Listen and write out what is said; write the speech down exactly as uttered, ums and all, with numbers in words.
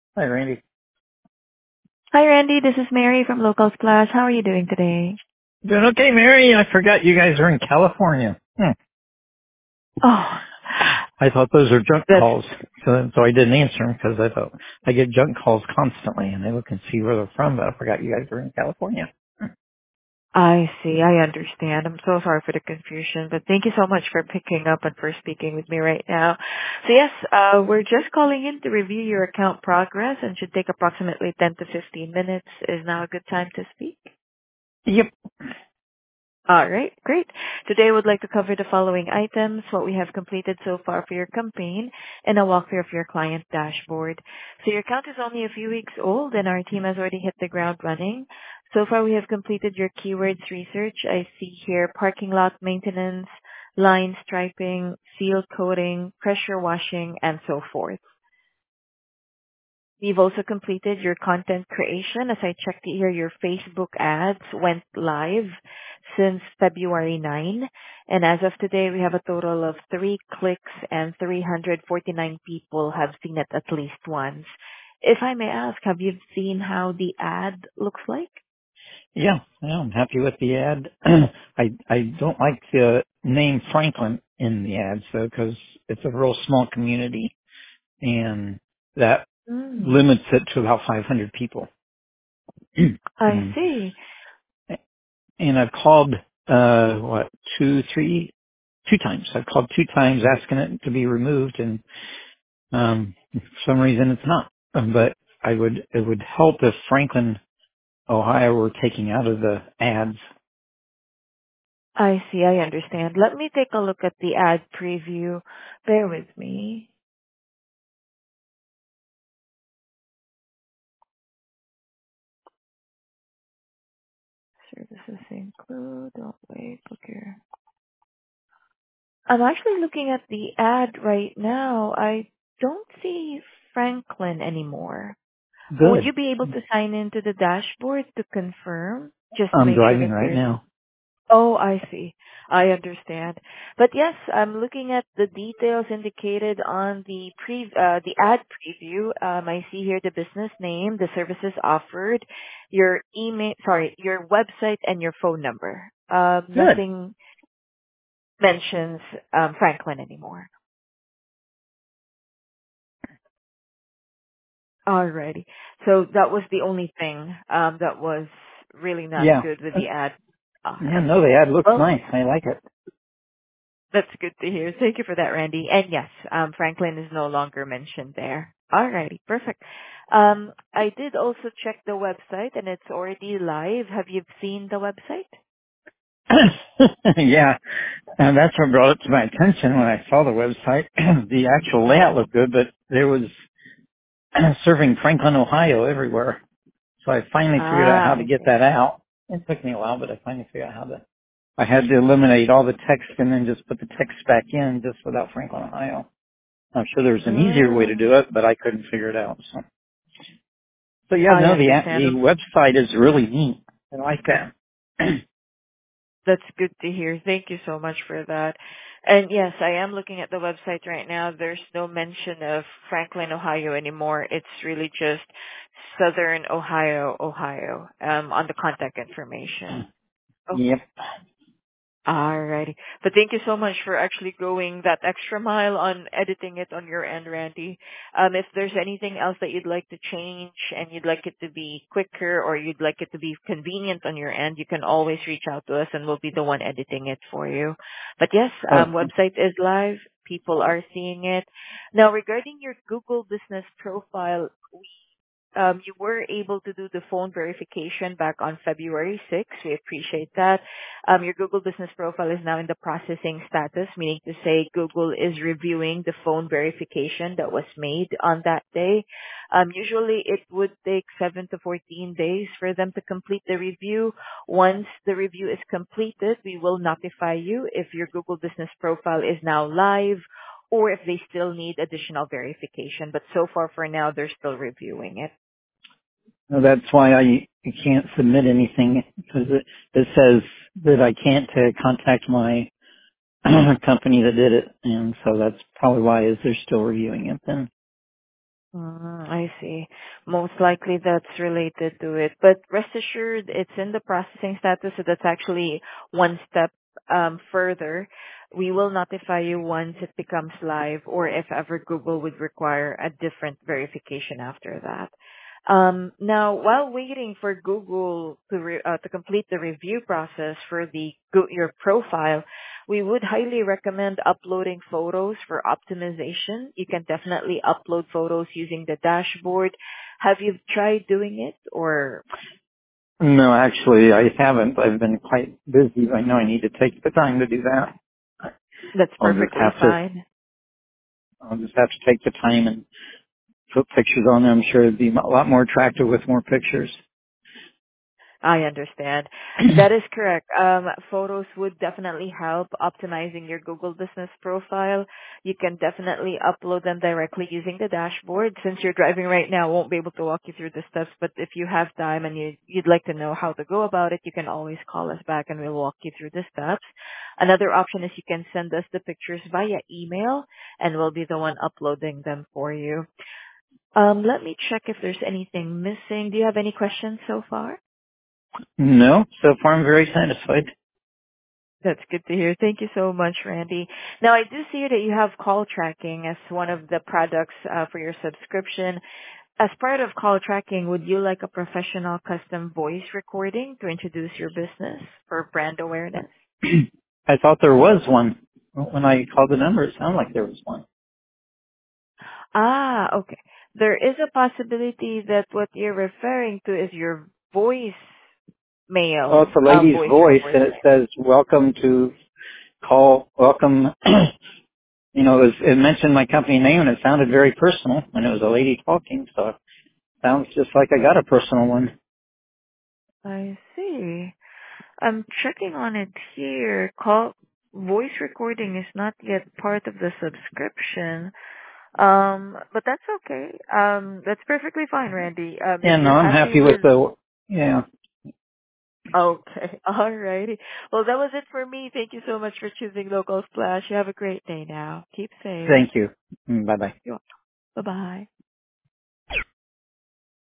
Hi, Randy. Hi, Randy. This is Mary from Locals Plus. How are you doing today? Doing okay, Mary? I forgot you guys are in California. Hmm. Oh, I thought those are junk that's, calls, so so I didn't answer them because I thought I get junk calls constantly, and they look and see where they're from. But I forgot you guys are in California. I see. I understand. I'm so sorry for the confusion, but thank you so much for picking up and for speaking with me right now. So yes, uh, we're just calling in to review your account progress and should take approximately ten to fifteen minutes. Is now a good time to speak? Yep. All right, great. Today, I would like to cover the following items, what we have completed so far for your campaign, and a walkthrough of your client dashboard. So your account is only a few weeks old, and our team has already hit the ground running. So far, we have completed your keywords research. I see here parking lot maintenance, line striping, seal coating, pressure washing, and so forth. We've also completed your content creation. As I checked here, your Facebook ads went live since February ninth. And as of today, we have a total of three clicks and three hundred forty-nine people have seen it at least once. If I may ask, have you seen how the ad looks like? Yeah, yeah, I'm happy with the ad. I I don't like the name Franklin in the ad, so because it's a real small community, and that Mm, limits it to about five hundred people. I and see. and I've called uh what two three two times. I've called two times asking it to be removed, and um for some reason it's not. Um, But I would it would help if Franklin, Ohio, were taking out of the ads. I see. I understand. Let me take a look at the ad preview. Bear with me. Services include, oh wait, book here. I'm actually looking at the ad right now. I don't see Franklin anymore. Would Good. you be able to sign into the dashboard to confirm? Just to I'm make sure driving that right there's... now. Oh, I see. I understand. But yes, I'm looking at the details indicated on the pre uh, the ad preview. Um, I see here the business name, the services offered, your email, sorry, your website, and your phone number. Um, Good. nothing mentions um, Franklin anymore. Alrighty. So that was the only thing um, that was really not Yeah. good with Uh, the ad. Yeah, Alright. no, the ad looks Well, nice. I like it. that's good to hear. Thank you for that, Randy. And yes, um, Franklin is no longer mentioned there. Alrighty, perfect. Um, I did also check the website, and it's already live. Have you seen the website? Yeah, and that's what brought it to my attention when I saw the website. The actual layout looked good, but there was serving Franklin, Ohio everywhere. So I finally figured out Ah, how to I get see. that out. It took me a while, but I finally figured out how to. I had to eliminate all the text and then just put the text back in just without Franklin, Ohio. I'm sure there's an easier way to Mm, do it, but I couldn't figure it out. So, so yeah, I no, the app- understand. the website is really neat. I like that. That's good to hear. Thank you so much for that. And yes, I am looking at the website right now. There's no mention of Franklin, Ohio anymore. It's really just Southern Ohio, Ohio, um, on the contact information. Yep. Alrighty. But thank you so much for actually going that extra mile on editing it on your end, Randy. Um, if there's anything else that you'd like to change and you'd like it to be quicker or you'd like it to be convenient on your end, you can always reach out to us and we'll be the one editing it for you. But yes, um, Okay. website is live. People are seeing it. Now, regarding your Google business profile, um, you were able to do the phone verification back on February sixth. We appreciate that. Um, your Google business profile is now in the processing status, meaning to say Google is reviewing the phone verification that was made on that day. Um, usually it would take seven to fourteen days for them to complete the review. Once the review is completed, we will notify you if your Google business profile is now live or if they still need additional verification. But so far for now, they're still reviewing it. Well, that's why I you can't submit anything because it, it says that I can't uh, contact my company that did it, and so that's probably why is they're still reviewing it then. Mm, I see. Most likely that's related to it. But rest assured, it's in the processing status, so that's actually one step um, further. We will notify you once it becomes live or if ever Google would require a different verification after that. Um, now, while waiting for Google to re- uh, to complete the review process for the Go- your profile, we would highly recommend uploading photos for optimization. You can definitely upload photos using the dashboard. Have you tried doing it, or No, actually, I haven't. I've been quite busy. I know I need to take the time to do that. that's I'll just perfectly have to, fine? I'll just have to take the time and put pictures on there. I'm sure it'd be a lot more attractive with more pictures. I understand. That is correct. Um, photos would definitely help optimizing your Google business profile. You can definitely upload them directly using the dashboard. Since you're driving right now, I won't be able to walk you through the steps, but if you have time and you, you'd like to know how to go about it, you can always call us back and we'll walk you through the steps. Another option is you can send us the pictures via email and we'll be the one uploading them for you. Um, let me check if there's anything missing. Do you have any questions so far? No, so far I'm very satisfied. That's good to hear. Thank you so much, Randy. Now, I do see that you have call tracking as one of the products uh, for your subscription. As part of call tracking, would you like a professional custom voice recording to introduce your business for brand awareness? I thought there was one. When I called the number, it sounded like there was one. Ah, okay. There is a possibility that what you're referring to is your voice Oh, it's mail, a um, lady's voice voice, and recording. it says, welcome to call, welcome. You know, it, was, it mentioned my company name, and it sounded very personal, and it was a lady talking, so it sounds just like I got a personal one. I see. I'm checking on it here. Call voice recording is not yet part of the subscription. Um, but that's okay. Um, that's perfectly fine, Randy. Um, if Yeah, no, you're I'm happy happy with with the, yeah, okay, alrighty. Well, that was it for me. Thank you so much for choosing Local Splash. You have a great day now. Keep safe. thank you. Bye-bye. Bye bye.